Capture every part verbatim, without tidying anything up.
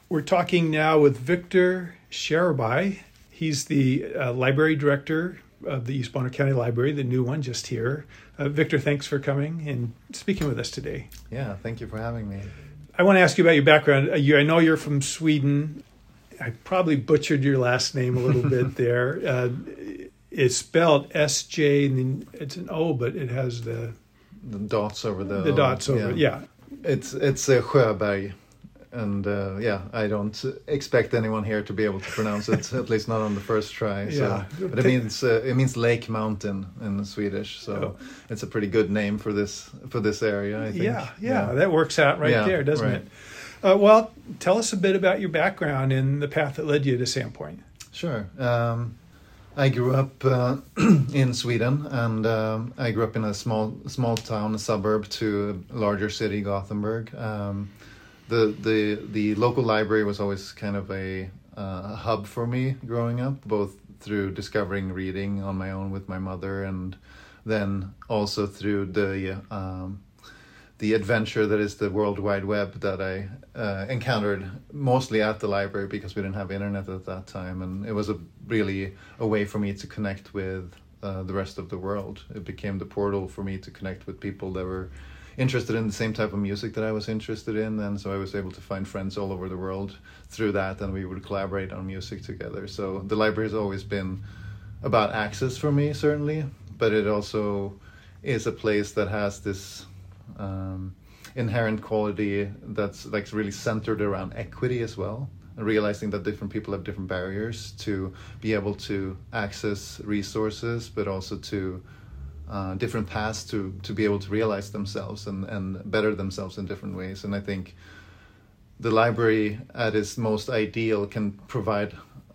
We're talking now with Victor Sharabai. He's the uh, library director of the East Bonner County Library, the new one just here. Uh, Victor, thanks for coming and speaking with us today. Yeah, thank you for having me. I want to ask you about your background. Uh, you, I know you're from Sweden. I probably butchered your last name a little bit there. Uh, it's spelled S J, and then it's an O, but it has the the dots over the the dots over. Yeah, yeah. It's it's uh, Sjöberg, and uh, yeah, I don't expect anyone here to be able to pronounce it, at least not on the first try. So. Yeah, but it means uh, it means lake mountain in Swedish, so oh. It's a pretty good name for this for this area, I think. Yeah, yeah, yeah. That works out right yeah, there, doesn't right. it? Uh, well, tell us a bit about your background and the path that led you to Sandpoint. Sure. Um, I grew up uh, in Sweden, and um, I grew up in a small small town, a suburb to a larger city, Gothenburg. Um, the the the local library was always kind of a uh, hub for me growing up, both through discovering reading on my own with my mother, and then also through the um, the adventure that is the World Wide Web that I uh, encountered mostly at the library, because we didn't have internet at that time, and it was a really a way for me to connect with uh, the rest of the world. It became the portal for me to connect with people that were interested in the same type of music that I was interested in, and so I was able to find friends all over the world through that, and we would collaborate on music together. So the library has always been about access for me, certainly, but it also is a place that has this Um, inherent quality that's like really centered around equity as well, and realizing that different people have different barriers to be able to access resources, but also to uh, different paths to to be able to realize themselves and and better themselves in different ways. And I think the library at its most ideal can provide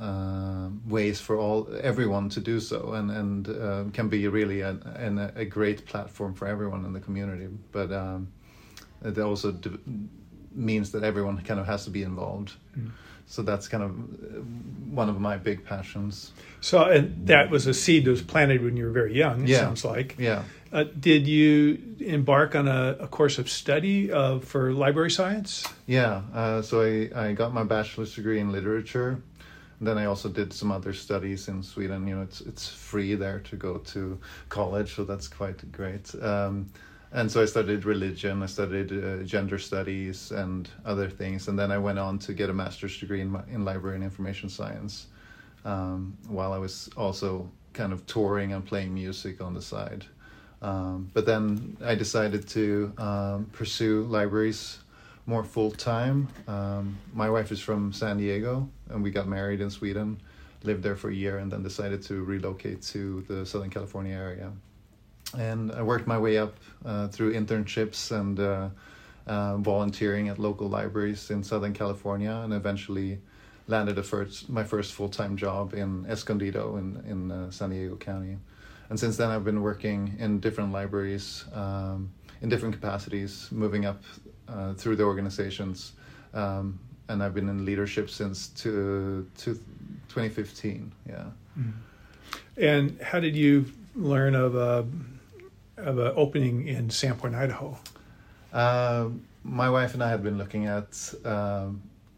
uh, ways for all everyone to do so, and and uh, can be really a, a, a great platform for everyone in the community. But um, it also d- means that everyone kind of has to be involved. Mm. So that's kind of one of my big passions. So and that was a seed that was planted when you were very young, it yeah. sounds like. Yeah. Uh, did you embark on a, a course of study uh, for library science? Yeah. Uh, so I, I got my bachelor's degree in literature. Then I also did some other studies in Sweden. You know, it's it's free there to go to college, so that's quite great. Um, and so I studied religion, I studied uh, gender studies and other things, and then I went on to get a master's degree in in library and information science, um, while I was also kind of touring and playing music on the side. Um, but then I decided to um, pursue libraries more full time. Um, my wife is from San Diego, and we got married in Sweden, lived there for a year, and then decided to relocate to the Southern California area. And I worked my way up uh, through internships and uh, uh, volunteering at local libraries in Southern California, and eventually landed a first, my first full-time job in Escondido in, in uh, San Diego County. And since then I've been working in different libraries, um, in different capacities, moving up Uh, through the organizations, um, and I've been in leadership since to, to twenty fifteen. Yeah. Mm. And how did you learn of a of a opening in Sandpoint, Idaho? Uh, my wife and I had been looking at um,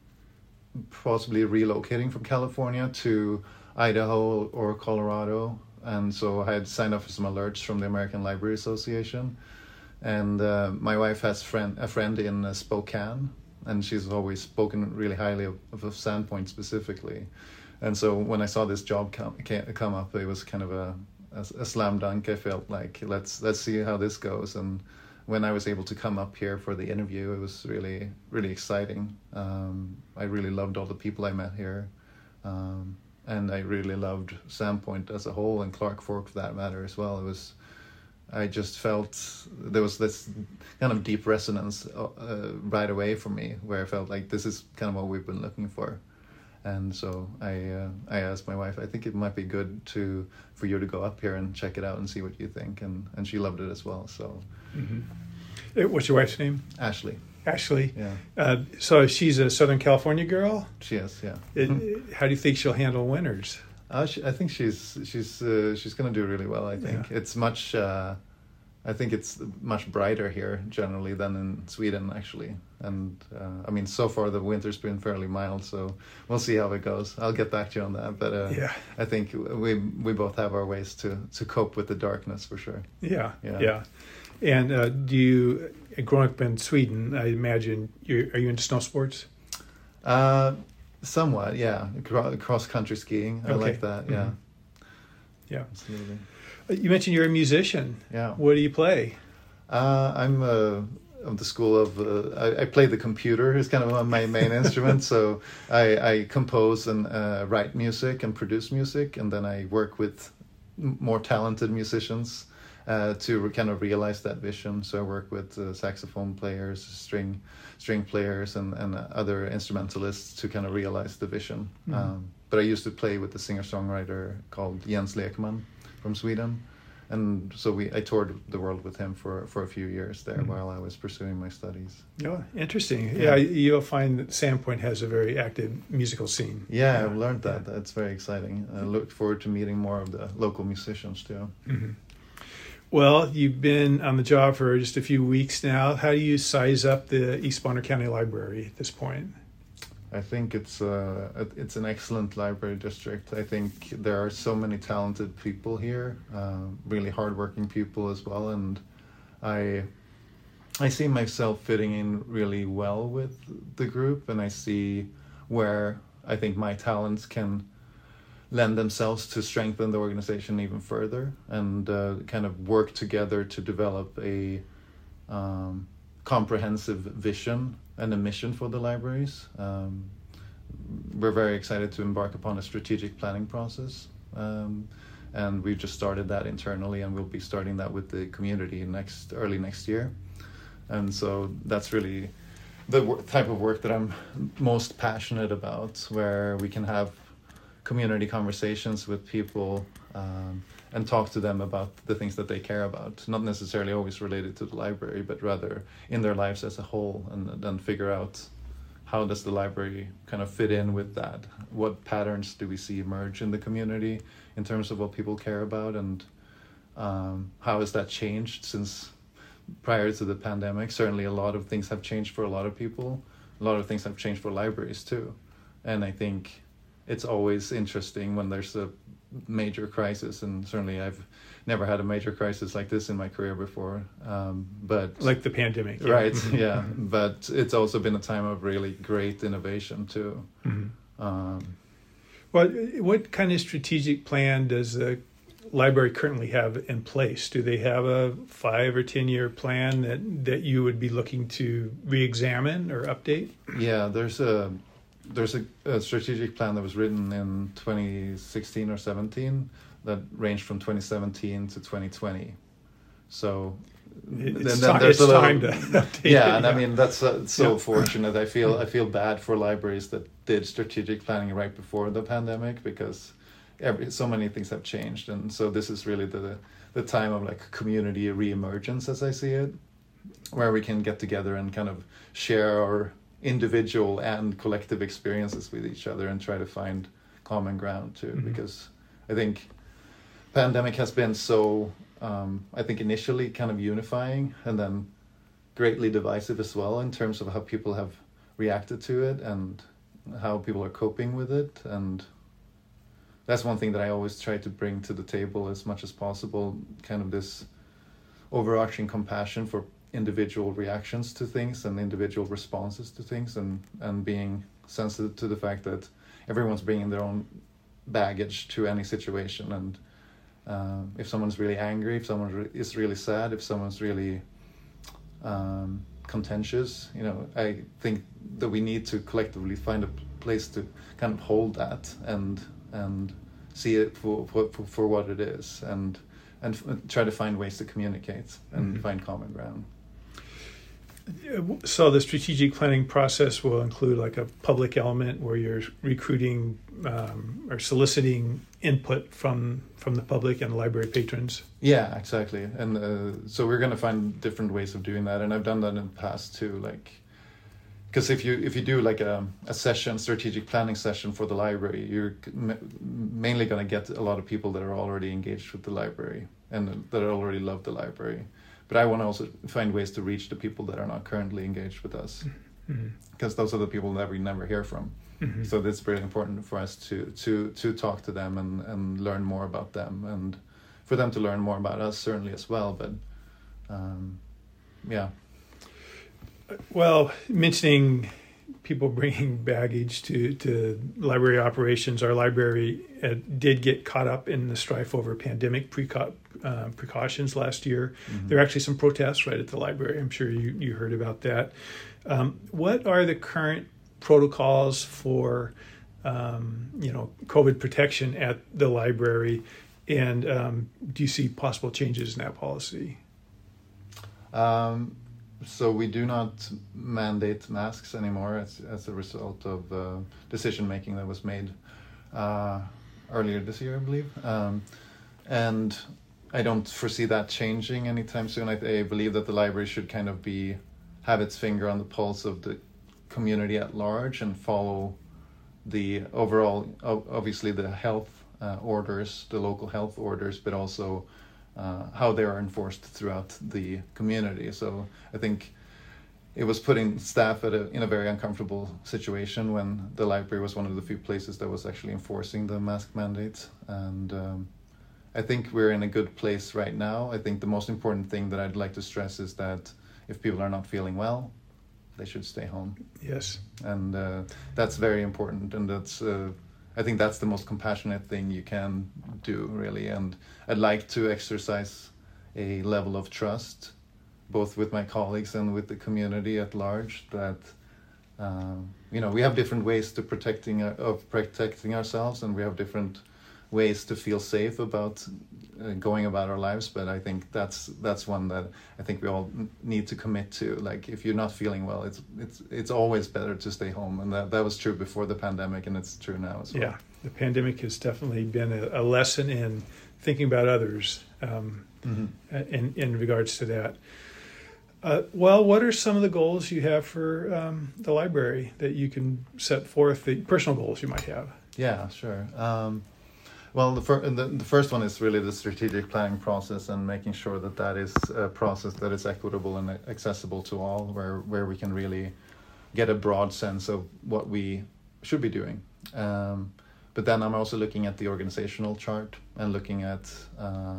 possibly relocating from California to Idaho or Colorado, and so I had signed up for some alerts from the American Library Association. And uh, my wife has friend, a friend in uh, Spokane, and she's always spoken really highly of, of Sandpoint specifically. And so when I saw this job come, come up, it was kind of a, a, a slam dunk. I felt like, let's let's see how this goes. And when I was able to come up here for the interview, it was really, really exciting. Um, I really loved all the people I met here. Um, and I really loved Sandpoint as a whole, and Clark Fork for that matter as well. It was... I just felt there was this kind of deep resonance uh, right away for me, where I felt like this is kind of what we've been looking for. And so I uh, I asked my wife, I think it might be good to for you to go up here and check it out and see what you think. And, and she loved it as well. So, mm-hmm. What's your wife's name? Ashley. Ashley. Yeah. Uh, so she's a Southern California girl? She is, yeah. It, how do you think she'll handle winters? Uh, she, I think she's she's uh, she's going to do really well. I think yeah. It's much uh, I think it's much brighter here generally than in Sweden, actually. And uh, I mean, so far the winter's been fairly mild, so we'll see how it goes. I'll get back to you on that. But uh, yeah. I think we we both have our ways to, to cope with the darkness for sure. Yeah, yeah. yeah. And uh, do you, growing up in Sweden, I imagine, you're, are you into snow sports? Uh, somewhat, yeah. Cross country skiing, I Okay. like that. Yeah, mm-hmm. yeah. Absolutely. You mentioned you're a musician. Yeah. What do you play? Uh, I'm uh, of the school of uh, I, I play the computer is kind of my main instrument. So I, I compose and uh, write music and produce music, and then I work with m- more talented musicians uh, to kind of realize that vision. So I work with uh, saxophone players, string string players, and, and other instrumentalists to kind of realize the vision. Mm. Um, but I used to play with a singer-songwriter called Jens Lekman from Sweden. And so we, I toured the world with him for, for a few years there mm-hmm. while I was pursuing my studies. Oh, interesting. Yeah, yeah, you'll find that Sandpoint has a very active musical scene. Yeah, yeah. I've learned that. Yeah. That's very exciting. I look forward to meeting more of the local musicians too. Mm-hmm. Well, you've been on the job for just a few weeks now. How do you size up the East Bonner County Library at this point? I think it's uh, it's an excellent library district. I think there are so many talented people here, uh, really hardworking people as well, and I I see myself fitting in really well with the group, and I see where I think my talents can lend themselves to strengthen the organization even further, and uh, kind of work together to develop a um, comprehensive vision and a mission for the libraries. Um, we're very excited to embark upon a strategic planning process, um, and we've just started that internally, and we'll be starting that with the community next early next year. And so that's really the w- type of work that I'm most passionate about, where we can have community conversations with people um, and talk to them about the things that they care about, not necessarily always related to the library, but rather in their lives as a whole, and then figure out how does the library kind of fit in with that? What patterns do we see emerge in the community in terms of what people care about, and um, how has that changed since prior to the pandemic? Certainly a lot of things have changed for a lot of people. A lot of things have changed for libraries too. And I think it's always interesting when there's a major crisis, and certainly I've never had a major crisis like this in my career before, um, but like the pandemic, yeah. Right? Yeah, but it's also been a time of really great innovation too. Mm-hmm. Um, well, what kind of strategic plan does the library currently have in place? Do they have a five or ten year plan that that you would be looking to re-examine or update? Yeah, there's a There's a, a strategic plan that was written in twenty sixteen or seventeen that ranged from twenty seventeen to twenty twenty. So it's, then, time, then it's little, time to update yeah, it, and yeah. I mean that's uh, so yeah. fortunate. I feel I feel bad for libraries that did strategic planning right before the pandemic, because every so many things have changed, and so this is really the the time of like community reemergence, as I see it, where we can get together and kind of share our individual and collective experiences with each other and try to find common ground too. Mm-hmm. Because I think pandemic has been so um, I think initially kind of unifying, and then greatly divisive as well in terms of how people have reacted to it and how people are coping with it. And that's one thing that I always try to bring to the table as much as possible, kind of this overarching compassion for individual reactions to things and individual responses to things, and, and being sensitive to the fact that everyone's bringing their own baggage to any situation. And uh, if someone's really angry, if someone re- is really sad, if someone's really um, contentious, you know, I think that we need to collectively find a place to kind of hold that and and see it for for, for what it is, and and f- try to find ways to communicate and mm-hmm. find common ground. So the strategic planning process will include like a public element where you're recruiting um, or soliciting input from from the public and library patrons. Yeah, exactly. And uh, so we're going to find different ways of doing that. And I've done that in the past too. Like, because if you if you do like a, a session, strategic planning session for the library, you're m- mainly going to get a lot of people that are already engaged with the library and that already love the library. but I want to also find ways to reach the people that are not currently engaged with us, Mm-hmm. because those are the people that we never hear from. Mm-hmm. So it's really important for us to to to talk to them and and learn more about them, and for them to learn more about us certainly as well. But um, yeah. Well, mentioning people bringing baggage to, to library operations, our library uh, did get caught up in the strife over pandemic preca- uh, precautions last year. Mm-hmm. There were actually some protests right at the library. I'm sure you, you heard about that. Um, what are the current protocols for, um, you know, COVID protection at the library? And um, do you see possible changes in that policy? Um, so we do not mandate masks anymore as, as a result of uh, decision making that was made uh, earlier this year, I believe. Um, and I don't foresee that changing anytime soon. I, I believe that the library should kind of be have its finger on the pulse of the community at large and follow the overall, obviously the health uh, orders, the local health orders, but also uh, how they are enforced throughout the community. So I think it was putting staff at a, in a very uncomfortable situation when the library was one of the few places that was actually enforcing the mask mandate. And um, I think we're in a good place right now. I think the most important thing that I'd like to stress is that if people are not feeling well, they should stay home. Yes. And uh, that's very important. And that's, uh, I think that's the most compassionate thing you can do, really. And I'd like to exercise a level of trust, both with my colleagues and with the community at large, that, uh, you know, we have different ways to protecting, uh, of protecting ourselves, and we have different ways to feel safe about uh, going about our lives. But I think that's that's one that I think we all need to commit to. Like, if you're not feeling well, it's it's it's always better to stay home, and that, that was true before the pandemic, and it's true now as well. Yeah, the pandemic has definitely been a, a lesson in thinking about others um, mm-hmm. in in regards to that. Uh, well, what are some of the goals you have for um, the library that you can set forth, the personal goals you might have? Yeah, sure. Um, Well, the, fir- the the first one is really the strategic planning process, and making sure that that is a process that is equitable and accessible to all, where, where we can really get a broad sense of what we should be doing. Um, but then I'm also looking at the organizational chart and looking at uh,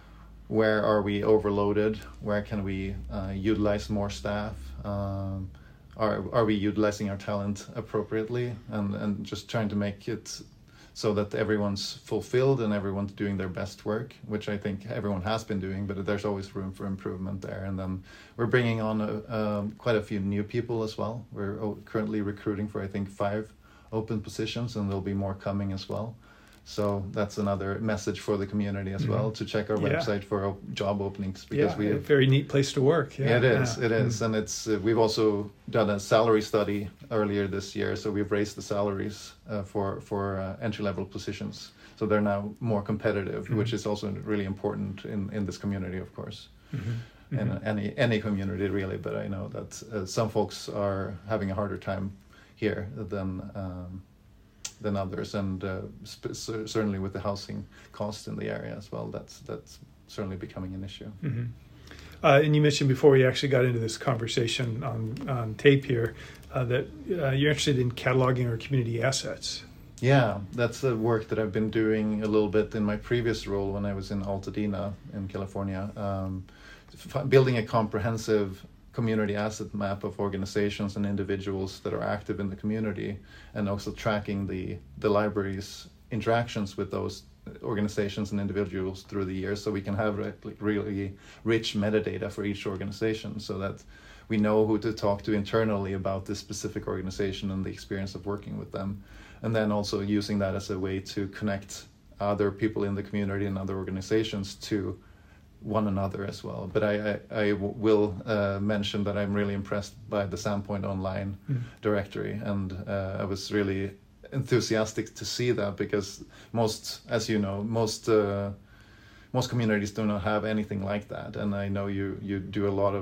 where are we overloaded, where can we uh, utilize more staff, um, are are we utilizing our talent appropriately, and, and just trying to make it so that everyone's fulfilled and everyone's doing their best work, which I think everyone has been doing, but there's always room for improvement there. And then we're bringing on a, um, quite a few new people as well. We're currently recruiting for, I think, five open positions, and there'll be more coming as well. So that's another message for the community as mm-hmm. well, to check our yeah. website for job openings, because yeah, we have a very neat place to work. Yeah, yeah it is. Yeah. It is, mm-hmm. and it's uh, we've also done a salary study earlier this year, so we've raised the salaries uh, for for uh, entry level positions, so they're now more competitive, mm-hmm. which is also really important in in this community, of course, mm-hmm. and mm-hmm. any any community really. But I know that uh, some folks are having a harder time here than. Um, than others, and uh, sp- certainly with the housing cost in the area as well, that's that's certainly becoming an issue. Mm-hmm. Uh, and you mentioned before we actually got into this conversation on, on tape here uh, that uh, you're interested in cataloging our community assets. Yeah, that's the work that I've been doing a little bit in my previous role when I was in Altadena in California, um, f- building a comprehensive community asset map of organizations and individuals that are active in the community, and also tracking the the library's interactions with those organizations and individuals through the years, so we can have like really rich metadata for each organization, so that we know who to talk to internally about this specific organization and the experience of working with them, and then also using that as a way to connect other people in the community and other organizations to one another as well. But I, I, I w- will uh, mention that I'm really impressed by the Sandpoint Online mm. directory, and uh, I was really enthusiastic to see that, because most, as you know, most uh, most communities do not have anything like that, and I know you you do a lot of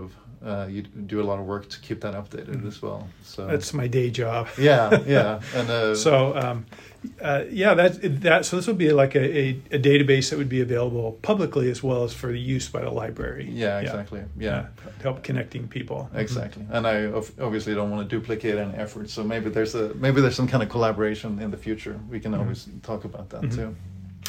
uh, you do a lot of work to keep that updated mm-hmm. as well. So that's my day job. Yeah, yeah, and uh, so um, uh, yeah, that that so this would be like a, a, a database that would be available publicly as well as for the use by the library. Yeah, exactly. Yeah, yeah. yeah. help connecting people. Exactly, mm-hmm. and I obviously don't want to duplicate any effort. So maybe there's a maybe there's some kind of collaboration in the future. We can mm-hmm. always talk about that mm-hmm. too.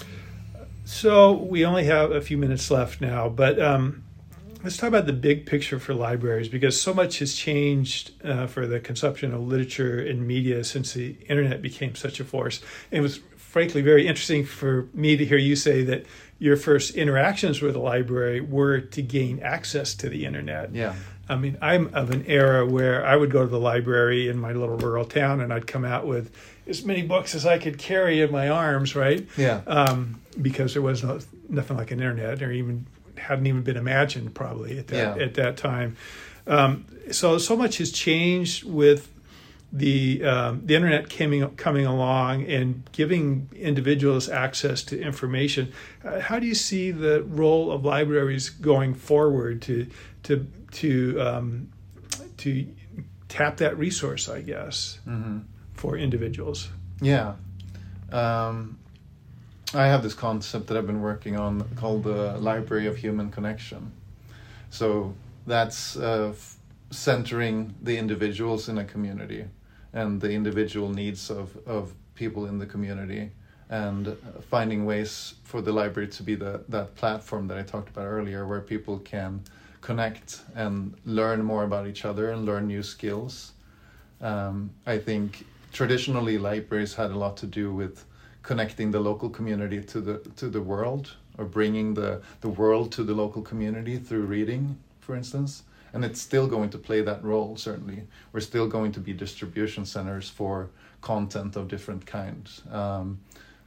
So we only have a few minutes left now, but um, let's talk about the big picture for libraries, because so much has changed uh, for the consumption of literature and media since the internet became such a force. And it was frankly very interesting for me to hear you say that your first interactions with the library were to gain access to the internet. Yeah. I mean, I'm of an era where I would go to the library in my little rural town and I'd come out with as many books as I could carry in my arms, right? Yeah. Um, because there was no, nothing like an internet, or even hadn't even been imagined probably at that yeah. at that time. Um, so so much has changed with the um, the internet coming coming along and giving individuals access to information. Uh, how do you see the role of libraries going forward to to to um, to tap that resource, I guess, mm-hmm. for individuals? Yeah. Um, I have this concept that I've been working on called the Library of Human Connection. So that's uh, f- centering the individuals in a community and the individual needs of, of people in the community, and finding ways for the library to be the, that platform that I talked about earlier, where people can connect and learn more about each other and learn new skills. Um, I think traditionally libraries had a lot to do with connecting the local community to the to the world, or bringing the, the world to the local community through reading, for instance. And it's still going to play that role, certainly. We're still going to be distribution centers for content of different kinds. Um,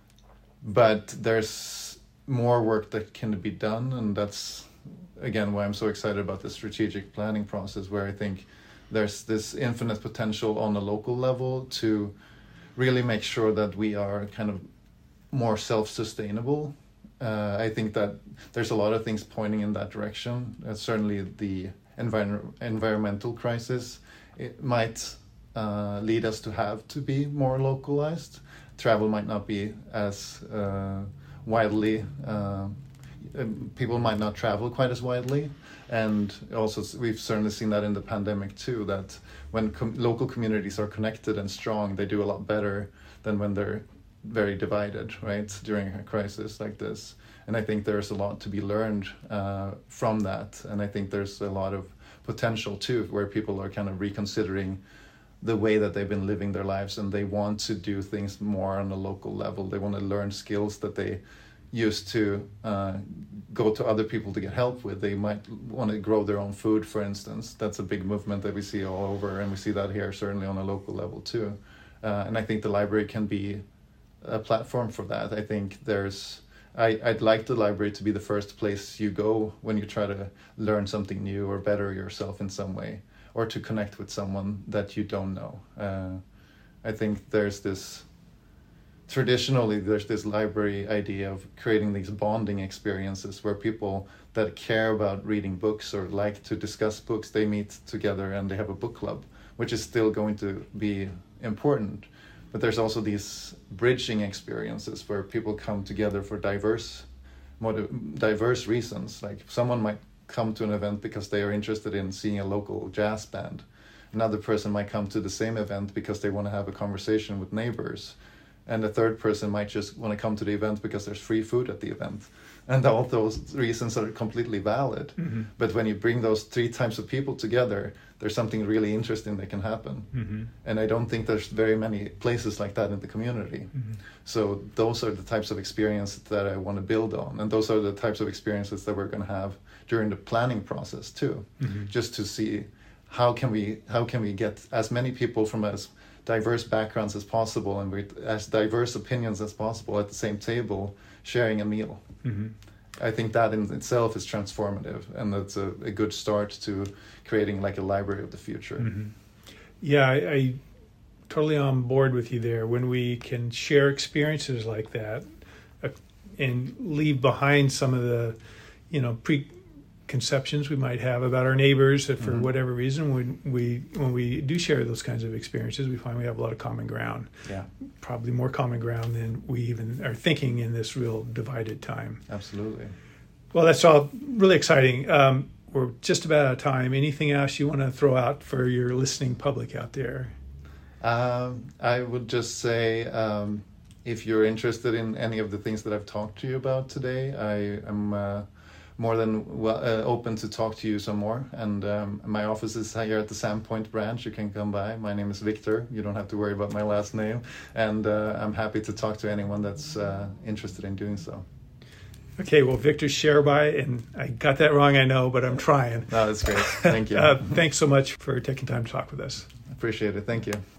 but there's more work that can be done, and that's, again, why I'm so excited about the strategic planning process, where I think there's this infinite potential on a local level to really make sure that we are kind of more self-sustainable. Uh, I think that there's a lot of things pointing in that direction. Uh, certainly the envir- environmental crisis, it might uh, lead us to have to be more localized. Travel might not be as uh, widely, uh, people might not travel quite as widely. And also we've certainly seen that in the pandemic too, that when com- local communities are connected and strong, they do a lot better than when they're very divided, right, during a crisis like this. And I think there's a lot to be learned uh, from that. And I think there's a lot of potential too, where people are kind of reconsidering the way that they've been living their lives, and they want to do things more on a local level. They want to learn skills that they used to uh, go to other people to get help with. They might want to grow their own food, for instance. That's a big movement that we see all over, and we see that here certainly on a local level too. Uh, and I think the library can be a platform for that. I think there's, I, I'd like the library to be the first place you go when you try to learn something new or better yourself in some way, or to connect with someone that you don't know. Uh, I think there's this, traditionally there's this library idea of creating these bonding experiences where people that care about reading books or like to discuss books, they meet together and they have a book club, which is still going to be important. But there's also these bridging experiences where people come together for diverse, diverse reasons. Like someone might come to an event because they are interested in seeing a local jazz band. Another person might come to the same event because they want to have a conversation with neighbors. And the third person might just want to come to the event because there's free food at the event. And all those reasons are completely valid. Mm-hmm. But when you bring those three types of people together, there's something really interesting that can happen. Mm-hmm. And I don't think there's very many places like that in the community. Mm-hmm. So those are the types of experiences that I want to build on. And those are the types of experiences that we're going to have during the planning process too. Mm-hmm. Just to see how can we how can we get as many people from as diverse backgrounds as possible and with as diverse opinions as possible at the same table sharing a meal. Mm-hmm. I think that in itself is transformative, and that's a, a good start to creating like a library of the future. Mm-hmm. Yeah, I, I totally on board with you there. When we can share experiences like that uh, and leave behind some of the, you know, pre conceptions we might have about our neighbors that for Mhm. whatever reason, when we when we do share those kinds of experiences, we find we have a lot of common ground. Yeah, Probably more common ground than we even are thinking in this real divided time. absolutely. Well, that's all really exciting. Um, we're just about out of time. Anything else you want to throw out for your listening public out there? Um, I would just say, um, if you're interested in any of the things that I've talked to you about today, I am uh, more than well, uh, open to talk to you some more. And um, my office is here at the Sandpoint branch. You can come by. My name is Victor. You don't have to worry about my last name. And uh, I'm happy to talk to anyone that's uh, interested in doing so. Okay, well, Victor Sherby, and I got that wrong, I know, but I'm trying. No, that's great. Thank you. uh, thanks so much for taking time to talk with us. Appreciate it. Thank you.